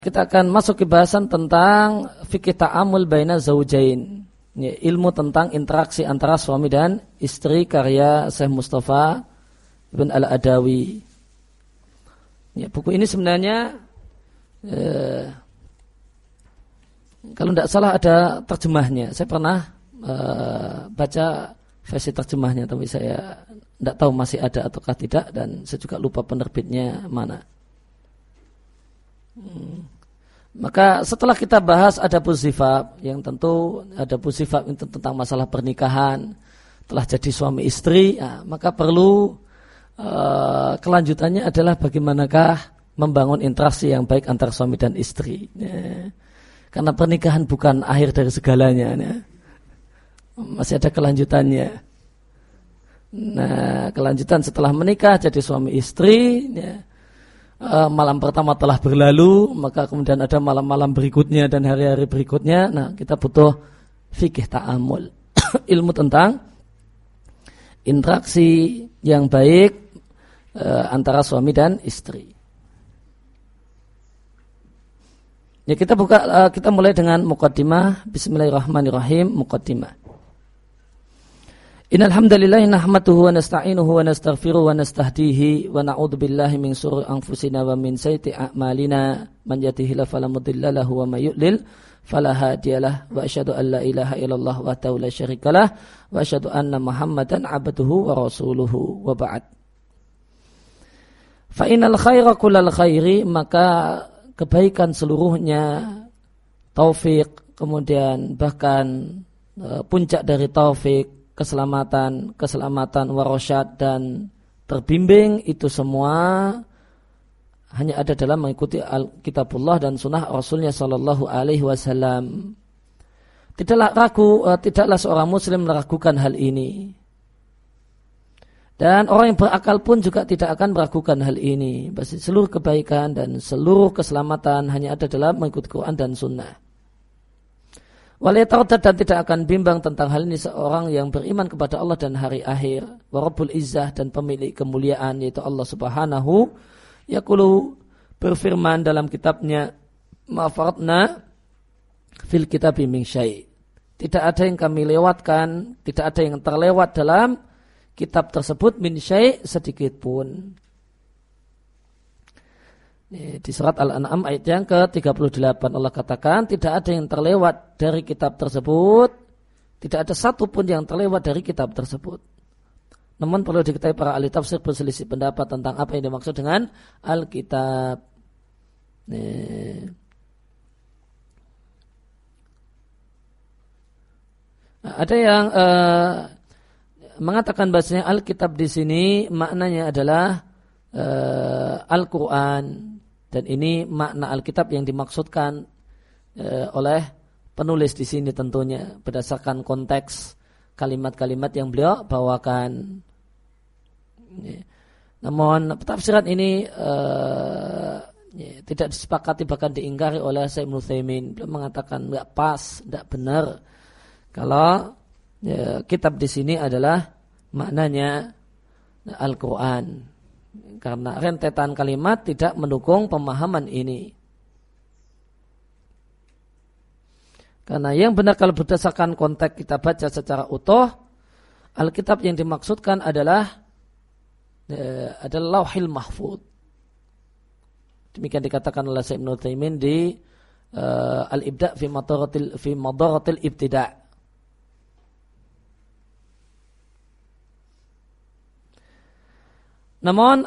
Kita akan masuk ke bahasan tentang fikih ta'amul baina zaujain. Ya, ilmu tentang interaksi antara suami dan istri karya Syekh Mustafa Ibn Al-Adawi. Ya, buku ini sebenarnya kalau tidak salah ada terjemahnya. Saya pernah baca versi terjemahnya, tapi saya tidak tahu masih ada ataukah tidak, dan saya juga lupa penerbitnya mana. Maka setelah kita bahas adabus zifaf, yang tentu adabus zifaf itu tentang masalah pernikahan, telah jadi suami istri, ya, maka perlu kelanjutannya adalah bagaimanakah membangun interaksi yang baik antara suami dan istri. Ya. Karena pernikahan bukan akhir dari segalanya, ya. Masih ada kelanjutannya. Nah, kelanjutan setelah menikah jadi suami istri, ya. Malam pertama telah berlalu, maka kemudian ada malam-malam berikutnya dan hari-hari berikutnya. Nah, kita butuh fikih ta'amul, ilmu tentang interaksi yang baik antara suami dan istri. Ya, kita mulai dengan muqaddimah. Bismillahirrahmanirrahim. Muqaddimah. Innal hamdalillah nahmaduhu wa nasta'inuhu wa nastaghfiruhu wa nastahdihi wa na'udzu billahi min shururi anfusina wa min sayyiati a'malina man yahdihillahu fala mudilla lahu wa may yudlil fala hadiyalah wa asyhadu an la ilaha illallah wahdahu la syarikalah wa asyhadu anna Muhammadan 'abduhu wa rasuluhu wa ba'd. Fa innal khaira kullal khairi, maka kebaikan seluruhnya, taufik, kemudian bahkan puncak dari taufik, keselamatan warasyad dan terbimbing, itu semua hanya ada dalam mengikuti Kitabullah dan Sunnah Rasulnya Sallallahu Alaihi Wasallam. Tidaklah seorang Muslim meragukan hal ini, dan orang yang berakal pun juga tidak akan meragukan hal ini. Bahwa seluruh kebaikan dan seluruh keselamatan hanya ada dalam mengikuti Quran dan Sunnah. Walaitardad, dan tidak akan bimbang tentang hal ini seorang yang beriman kepada Allah dan hari akhir. Wa Rabbul Izzah, dan pemilik kemuliaan yaitu Allah Subhanahu, yaqulu, berfirman dalam kitabnya, ma faratna fil kitabi min syai'. Tidak ada yang kami lewatkan, tidak ada yang terlewat dalam kitab tersebut min syai', sedikit pun. Di surat Al-An'am ayat yang ke-38 Allah katakan tidak ada yang terlewat dari kitab tersebut, tidak ada satu pun yang terlewat dari kitab tersebut. Namun perlu diketahui para ahli tafsir berselisih pendapat tentang apa yang dimaksud dengan Alkitab. Ada yang mengatakan bahasanya Alkitab di sini maknanya adalah Al-Quran. Dan ini makna Alkitab yang dimaksudkan oleh penulis di sini tentunya berdasarkan konteks kalimat-kalimat yang beliau bawakan. Namun tafsiran ini tidak disepakati, bahkan diingkari oleh Syekh Ibnu Utsaimin. Beliau mengatakan tidak pas, tidak benar kalau kitab di sini adalah maknanya Al-Quran. Karena rentetan kalimat tidak mendukung pemahaman ini. Karena yang benar kalau berdasarkan konteks kita baca secara utuh, Alkitab yang dimaksudkan adalah Lauhil Mahfuz. Demikian dikatakan oleh Syekh Ibnu Utsaimin di Al-Ibda' fi Madaratil Ibtida'. Namun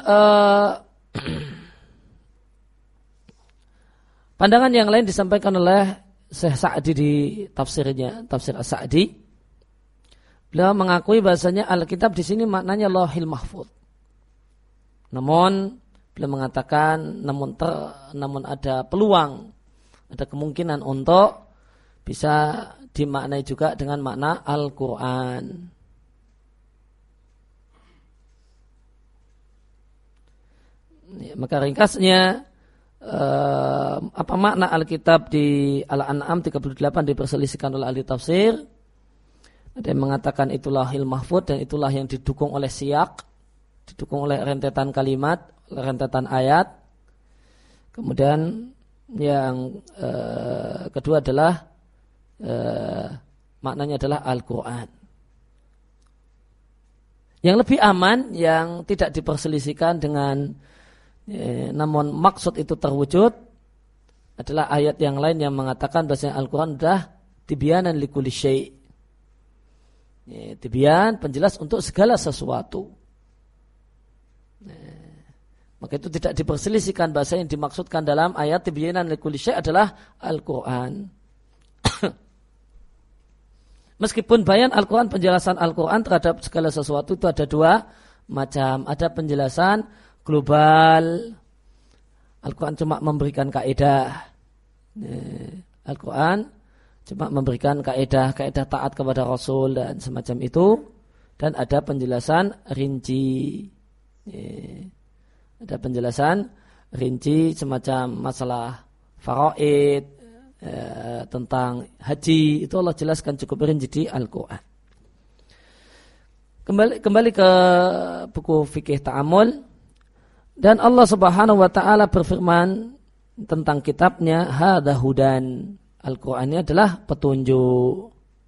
pandangan yang lain disampaikan oleh Syekh Sa'di di tafsirnya, tafsir As-Sa'di. Beliau mengakui bahasanya Alkitab di sini maknanya Lauhil Mahfuz. Namun beliau mengatakan namun ada peluang, ada kemungkinan untuk bisa dimaknai juga dengan makna Al-Quran. Ya, maka ringkasnya apa makna Alkitab di Al-An'am 38 diperselisihkan oleh ahli tafsir. Ada yang mengatakan itulah Lauhil Mahfuz, dan itulah yang didukung oleh siyak, didukung oleh rentetan kalimat, rentetan ayat. Kemudian yang kedua adalah maknanya adalah Al-Quran. Yang lebih aman, yang tidak diperselisihkan dengan namun maksud itu terwujud adalah ayat yang lain yang mengatakan bahwa Al-Quran adalah tibyanan likulli syai'. Tibyan, penjelas untuk segala sesuatu. Maka itu tidak diperselisihkan bahasa yang dimaksudkan dalam ayat tibyanan likulli syai' adalah Al-Quran. Meskipun bayan Al-Quran, penjelasan Al-Quran terhadap segala sesuatu itu ada dua macam. Ada penjelasan global. Al-Quran cuma memberikan kaidah. Al-Quran cuma memberikan kaidah taat kepada Rasul dan semacam itu. Dan ada penjelasan rinci. Ada penjelasan rinci semacam masalah faraid, tentang haji, itu Allah jelaskan cukup rinci di Al-Quran. Kembali ke buku fikih ta'amul, dan Allah Subhanahu wa taala berfirman tentang kitabnya, hadza hudan. Al-Quran ini adalah petunjuk.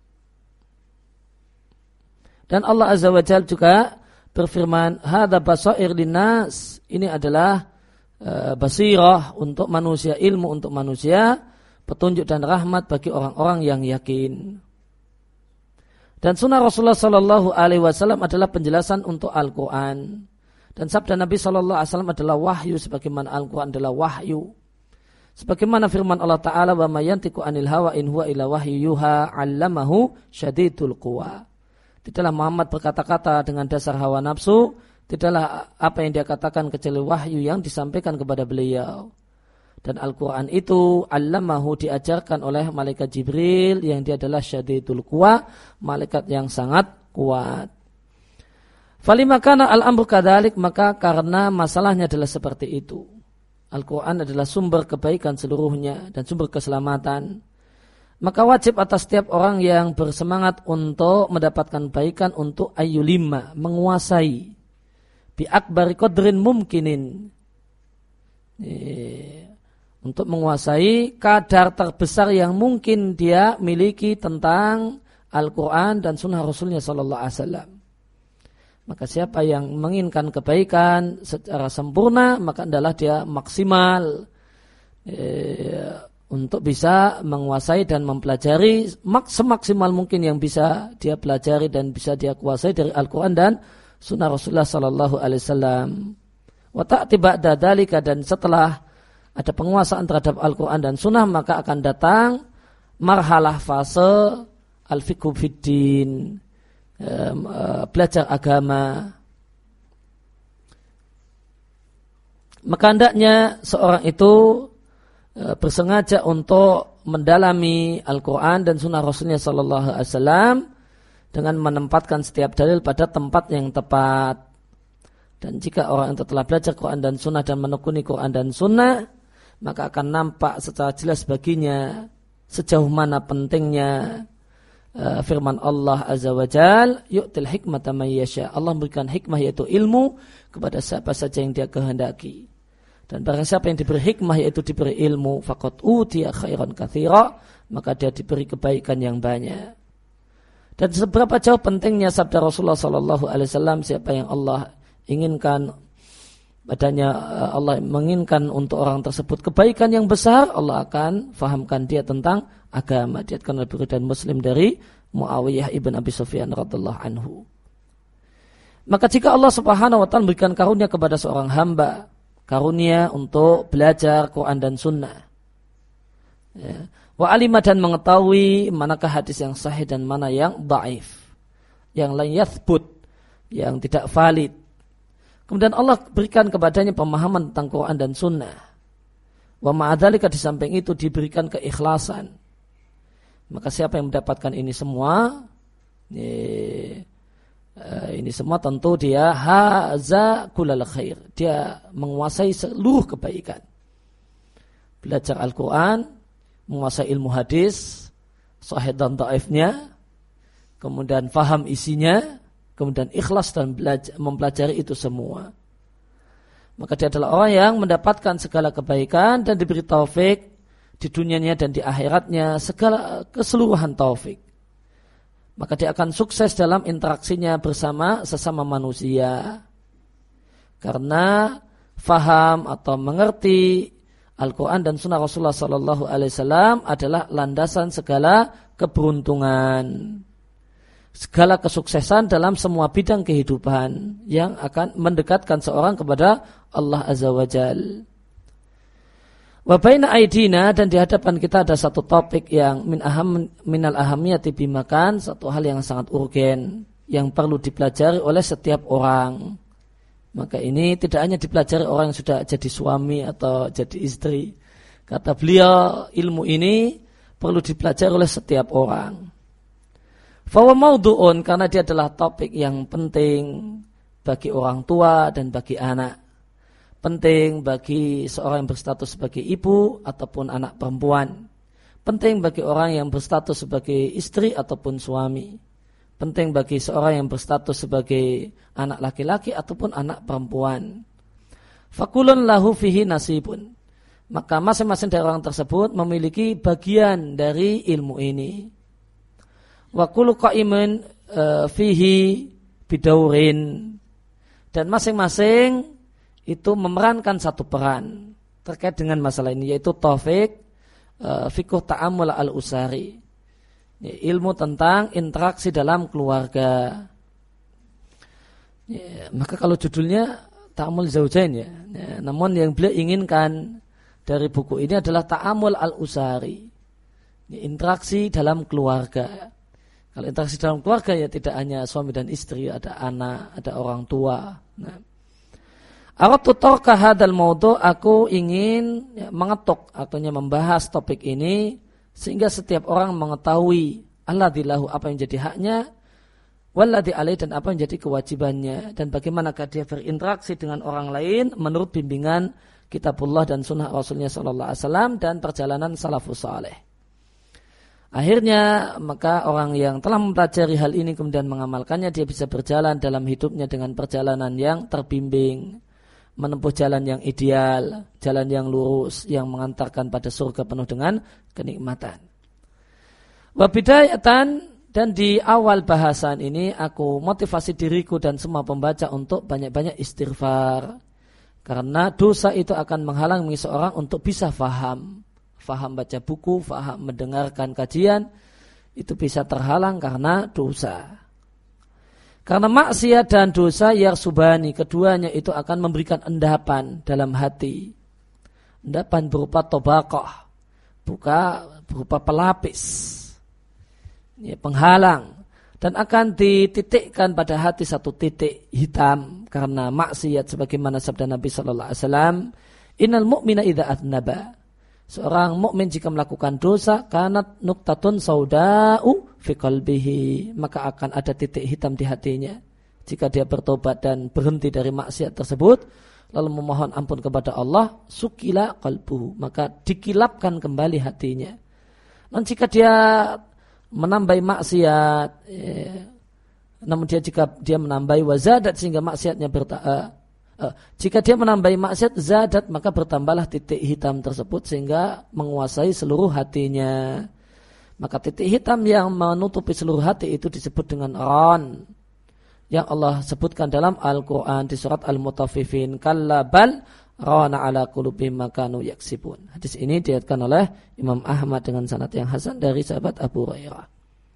Dan Allah Azza wa Jalla juga berfirman, hadza basair linnas. Ini adalah basirah untuk manusia, ilmu untuk manusia, petunjuk dan rahmat bagi orang-orang yang yakin. Dan sunnah Rasulullah Sallallahu Alaihi Wasallam adalah penjelasan untuk Al-Quran. Dan sabda Nabi Sallallahu Alaihi Wasallam adalah wahyu, sebagaimana Al-Quran adalah wahyu. Sebagaimana firman Allah Taala, wa may yantiqu anil hawa in huwa illa wahyu yuha 'allamahu syadidul quwa. Tidaklah Muhammad berkata-kata dengan dasar hawa nafsu, tidaklah apa yang dia katakan kecuali wahyu yang disampaikan kepada beliau. Dan Al-Quran itu allamahu, diajarkan oleh malaikat Jibril yang dia adalah syadidul quwa, malaikat yang sangat kuat. Falima kana al-amru kadzalik, maka karena masalahnya adalah seperti itu. Al-Quran adalah sumber kebaikan seluruhnya dan sumber keselamatan. Maka wajib atas setiap orang yang bersemangat untuk mendapatkan kebaikan untuk ayyulima, menguasai bi akbari qadrin mumkinin, untuk menguasai kadar terbesar yang mungkin dia miliki tentang Al-Quran dan sunnah Rasulnya Sallallahu Alaihi Wasallam. Maka siapa yang menginginkan kebaikan secara sempurna, maka adalah dia maksimal untuk bisa menguasai dan mempelajari semaksimal mungkin yang bisa dia pelajari dan bisa dia kuasai dari Al-Quran dan sunnah Rasulullah Sallallahu Alaihi Wasallam. Wa ta'ti ba'da dzalika, dan setelah ada penguasaan terhadap Al-Quran dan Sunnah, maka akan datang marhalah fase al-fiqhu fiddin, belajar agama. Maka hendaknya seorang itu bersengaja untuk mendalami Al-Quran dan Sunnah Rasulnya Sallallahu Alaihi Wasallam dengan menempatkan setiap dalil pada tempat yang tepat. Dan jika orang itu telah belajar Quran dan Sunnah dan menekuni Quran dan Sunnah, maka akan nampak secara jelas baginya sejauh mana pentingnya firman Allah Azza wa Jal, yu'til hikmata may yasha. Allah memberikan hikmah, yaitu ilmu, kepada siapa saja yang dia kehendaki. Dan barang siapa yang diberi hikmah, yaitu diberi ilmu, faqad utiya khairan katsira, maka dia diberi kebaikan yang banyak. Dan seberapa jauh pentingnya sabda Rasulullah Sallallahu Alaihi Wasallam, siapa yang Allah inginkan padanya, Allah menginginkan untuk orang tersebut kebaikan yang besar, Allah akan fahamkan dia tentang agama. Diatkan oleh Bukhari dan Muslim dari Muawiyah ibn Abi Sufyan radhiyallahu anhu. Maka jika Allah Subhanahu wa taala memberikan karunia kepada seorang hamba, karunia untuk belajar Quran dan Sunnah, wa alima, dan mengetahui manakah hadis yang sahih dan mana yang dhaif, yang la yathbut, yang tidak valid. Kemudian Allah berikan kepadanya pemahaman tentang Quran dan Sunnah. Wa ma'adzalika, di samping itu diberikan keikhlasan. Maka siapa yang mendapatkan ini semua, ini semua tentu dia haza kullal khair. Dia menguasai seluruh kebaikan. Belajar Al-Quran, menguasai ilmu hadis, sahih dan dhaifnya, kemudian faham isinya, kemudian ikhlas dan mempelajari itu semua. Maka dia adalah orang yang mendapatkan segala kebaikan dan diberi taufik di dunianya dan di akhiratnya segala keseluruhan taufik. Maka dia akan sukses dalam interaksinya bersama sesama manusia. Karena faham atau mengerti Al-Quran dan Sunnah Rasulullah SAW adalah landasan segala keberuntungan, segala kesuksesan dalam semua bidang kehidupan yang akan mendekatkan seorang kepada Allah Azza wa Jal. Wa baina aidina, dan di hadapan kita ada satu topik yang minal ahamiyati bimakan, satu hal yang sangat urgen yang perlu dipelajari oleh setiap orang. Maka ini tidak hanya dipelajari orang yang sudah jadi suami atau jadi istri. Kata beliau, ilmu ini perlu dipelajari oleh setiap orang. Fawa maudu'un, karena dia adalah topik yang penting bagi orang tua dan bagi anak. Penting bagi seorang yang berstatus sebagai ibu ataupun anak perempuan. Penting bagi orang yang berstatus sebagai istri ataupun suami. Penting bagi seorang yang berstatus sebagai anak laki-laki ataupun anak perempuan. Fakulun lahu fihi nasibun. Maka masing-masing dari orang tersebut memiliki bagian dari ilmu ini. Wa kullu qa'imin fihi bidaurin. Dan masing-masing itu memerankan satu peran terkait dengan masalah ini, yaitu taufik fiqh ta'amul al-usari, ilmu tentang interaksi dalam keluarga. Maka kalau judulnya ta'amul zaujain namun yang beliau inginkan dari buku ini adalah ta'amul al-usari, interaksi dalam keluarga. Kalau interaksi dalam keluarga ya tidak hanya suami dan istri, ada anak, ada orang tua. Aradtu tarka hadzal mawdu', aku ingin mengetuk, artinya membahas topik ini sehingga setiap orang mengetahui alladzi lahu, apa yang jadi haknya, walladzi alaihi, dan apa yang jadi kewajibannya, dan bagaimanakah dia berinteraksi dengan orang lain menurut bimbingan kitabullah dan sunnah Rasulnya sallallahu alaihi wasallam dan perjalanan salafus saleh. Akhirnya maka orang yang telah mempelajari hal ini kemudian mengamalkannya, dia bisa berjalan dalam hidupnya dengan perjalanan yang terbimbing, menempuh jalan yang ideal, jalan yang lurus, yang mengantarkan pada surga penuh dengan kenikmatan. Wa bidayatan, dan di awal bahasan ini aku motivasi diriku dan semua pembaca untuk banyak-banyak istighfar. Karena dosa itu akan menghalangi seorang untuk bisa faham baca buku, faham mendengarkan kajian, itu bisa terhalang karena dosa. Karena maksiat dan dosa yarsubani, keduanya itu akan memberikan endapan dalam hati. Endapan berupa tobaqah, berupa pelapis, penghalang. Dan akan dititikkan pada hati satu titik hitam karena maksiat, sebagaimana sabda Nabi sallallahu alaihi wasallam, innal mu'mina idza atnaba, seorang mukmin jika melakukan dosa, kanat nuktatun sauda'u fi qalbihi, maka akan ada titik hitam di hatinya. Jika dia bertobat dan berhenti dari maksiat tersebut, lalu memohon ampun kepada Allah, sukila qalbuhu, maka dikilapkan kembali hatinya. Dan jika dia menambahi maksiat, namun jika dia menambahi wazadat sehingga maksiatnya jika dia menambahi maksiat zadat, maka bertambahlah titik hitam tersebut sehingga menguasai seluruh hatinya. Maka titik hitam yang menutupi seluruh hati itu disebut dengan ran, yang Allah sebutkan dalam Al-Quran di surat Al-Mutaffifin, kalla bal rana ala qulubihim ma kanu yaksibun. Hadis ini diriwayatkan oleh Imam Ahmad dengan sanad yang hasan dari sahabat Abu Hurairah.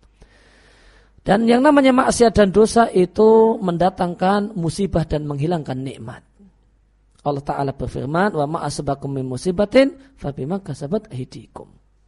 Dan yang namanya maksiat dan dosa itu mendatangkan musibah dan menghilangkan nikmat. Allah Ta'ala berfirman, wa ma'asabakum min musibatin fabima kasabat aydikum.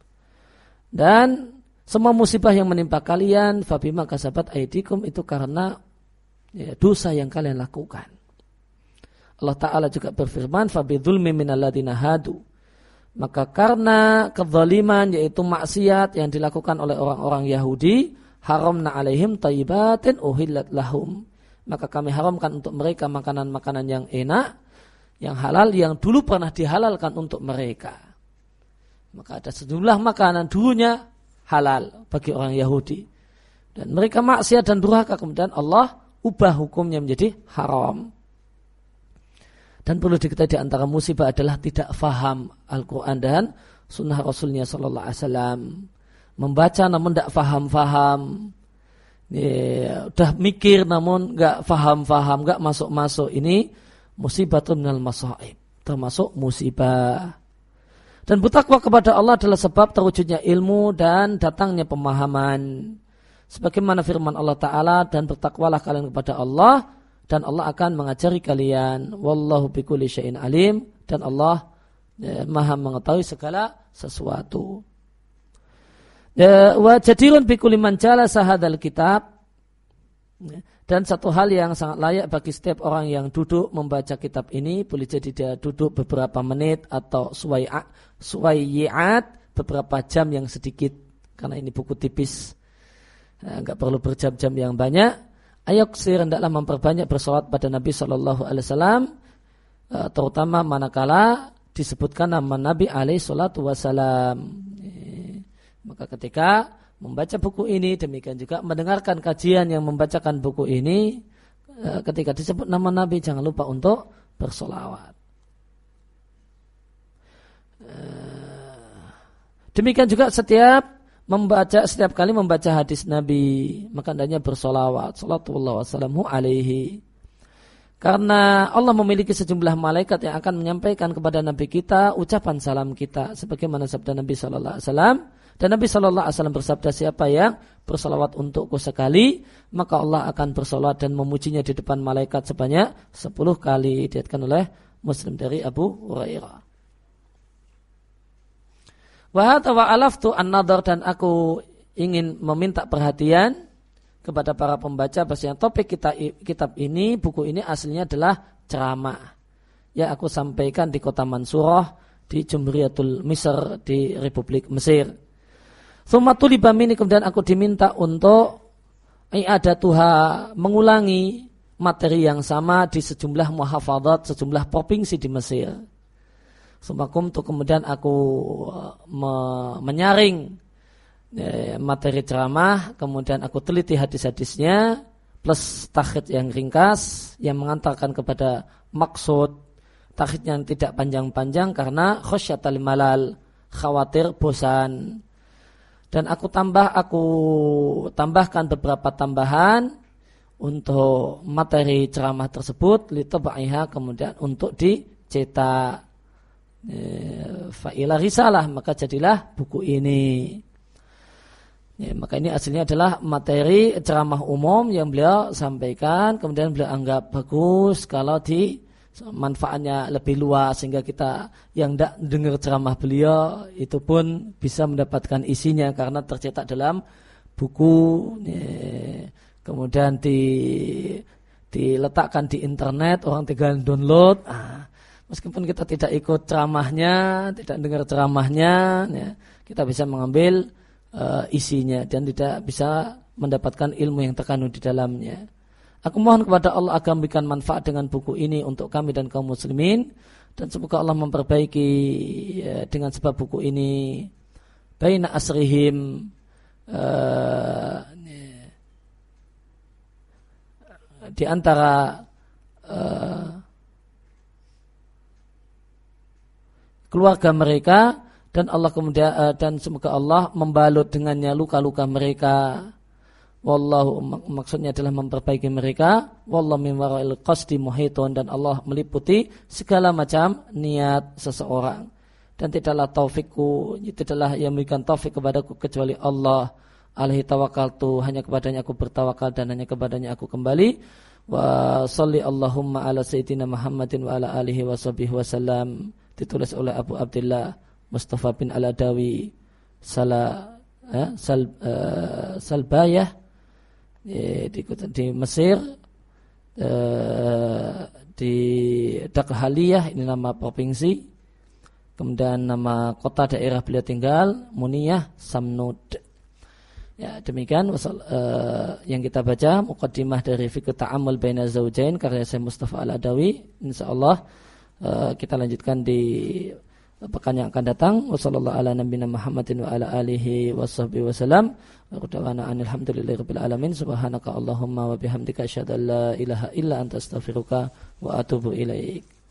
Dan semua musibah yang menimpa kalian, fabima kasabat aydikum, itu karena dosa yang kalian lakukan. Allah Ta'ala juga berfirman, fabidzulmi minalladzina hadu, maka karena kezaliman, yaitu maksiat yang dilakukan oleh orang-orang Yahudi, haramna alaihim thayyibatin uhillat lahum, maka kami haramkan untuk mereka makanan-makanan yang enak, yang halal, yang dulu pernah dihalalkan untuk mereka. Maka ada sejumlah makanan dulunya halal bagi orang Yahudi, dan mereka maksiat dan durhaka, kemudian Allah ubah hukumnya menjadi haram. Dan perlu diketahui di antara musibah adalah tidak faham Al-Quran dan sunnah Rasulnya sallallahu alaihi wasallam. Membaca namun tidak faham-faham. Udah mikir namun nggak faham-faham, nggak masuk-masuk. Ini musibatun minal masaib, termasuk musibah. Dan bertakwa kepada Allah adalah sebab terwujudnya ilmu dan datangnya pemahaman. Sebagaimana firman Allah Ta'ala, dan bertakwalah kalian kepada Allah, dan Allah akan mengajari kalian. Wallahu bikulli syai'in alim, dan Allah maha mengetahui segala sesuatu. Wa jadirun bikulli man jalasa hadzal kitab. Dan satu hal yang sangat layak bagi setiap orang yang duduk membaca kitab ini, boleh jadi dia duduk beberapa menit atau suwai'at, beberapa jam yang sedikit, karena ini buku tipis, enggak perlu berjam-jam yang banyak. Ayuksir, hendaklah memperbanyak bersolawat pada Nabi Shallallahu Alaihi Wasallam, terutama manakala disebutkan nama Nabi Alaihi Salatu Wasallam. Maka ketika membaca buku ini, demikian juga mendengarkan kajian yang membacakan buku ini, ketika disebut nama Nabi jangan lupa untuk bersolawat. Demikian juga setiap kali membaca hadis Nabi, maka hendaknya bersolawat, sallallahu wasallam alaihi. Karena Allah memiliki sejumlah malaikat yang akan menyampaikan kepada Nabi kita ucapan salam kita, sebagaimana sabda Nabi sallallahu alaihi wasallam. Dan Nabi sallallahu alaihi wasallam bersabda, siapa yang bersolawat untukku sekali, maka Allah akan bersolawat dan memujinya di depan malaikat sebanyak 10 kali. Diriwayatkan oleh Muslim dari Abu Hurairah. Wa alaftu an-nadhar, dan aku ingin meminta perhatian kepada para pembaca bahwasanya topik kitab ini, buku ini aslinya adalah ceramah yang aku sampaikan di kota Mansurah di Jumhuriyatul Misr di Republik Mesir. Tsummatuli bamini, kemudian aku diminta untuk i'adatuha, mengulangi materi yang sama di sejumlah muhafadzat, sejumlah provinsi di Mesir. Sumakumtu, kemudian aku menyaring materi ceramah, kemudian aku teliti hadis-hadisnya plus takhid yang ringkas yang mengantarkan kepada maksud. Takhid yang tidak panjang-panjang karena khosyatal malal, khawatir bosan. Dan aku tambahkan beberapa tambahan untuk materi ceramah tersebut, litabaiha, kemudian untuk dicetak. Fa'ilah risalah, maka jadilah buku ini. Maka ini aslinya adalah materi ceramah umum yang beliau sampaikan, kemudian beliau anggap bagus kalau manfaatnya lebih luas, sehingga kita yang tidak dengar ceramah beliau itu pun bisa mendapatkan isinya karena tercetak dalam buku, kemudian diletakkan di internet, orang tinggal download. Meskipun kita tidak ikut ceramahnya, tidak dengar ceramahnya, kita bisa mengambil isinya dan tidak bisa mendapatkan ilmu yang terkandung di dalamnya. Aku mohon kepada Allah agar memberikan manfaat dengan buku ini untuk kami dan kaum muslimin, dan semoga Allah memperbaiki dengan sebab buku ini baina asrihim, di antara keluarga mereka, dan Allah kemudian dan semoga Allah membalut dengannya luka-luka mereka. Wallahu, maksudnya adalah memperbaiki mereka. Wallahu min wara'il qasdi muhitun, dan Allah meliputi segala macam niat seseorang. Dan tidaklah yang memberikan taufik kepadaku kecuali Allah. Alaihi tawakkaltu, hanya kepadanya aku bertawakal dan hanya kepadanya aku kembali. Wa sholli Allahumma ala sayyidina Muhammadin wa ala alihi wa sahbihi wasallam. Ditulis oleh Abu Abdullah Mustafa bin Al-Adawi Salbayah di Mesir, di Dakhaliyah, ini nama provinsi, kemudian nama kota daerah beliau tinggal Muniyah Samnud. Ya, demikian yang kita baca muqaddimah dari Fiqh Ta'ammul Baina Zawjain karya Syekh Mustafa Al-Adawi. Insyaallah kita lanjutkan di pekan yang akan datang. Wassallallahu ala nabiyina Muhammadin wa ala alihi washabbihi wasallam. Wa qulana alhamdulillahirabbil alamin. Subhanaka Allahumma wa bihamdika asyhadu an la ilaha illa anta astaghfiruka wa atubu ilaik.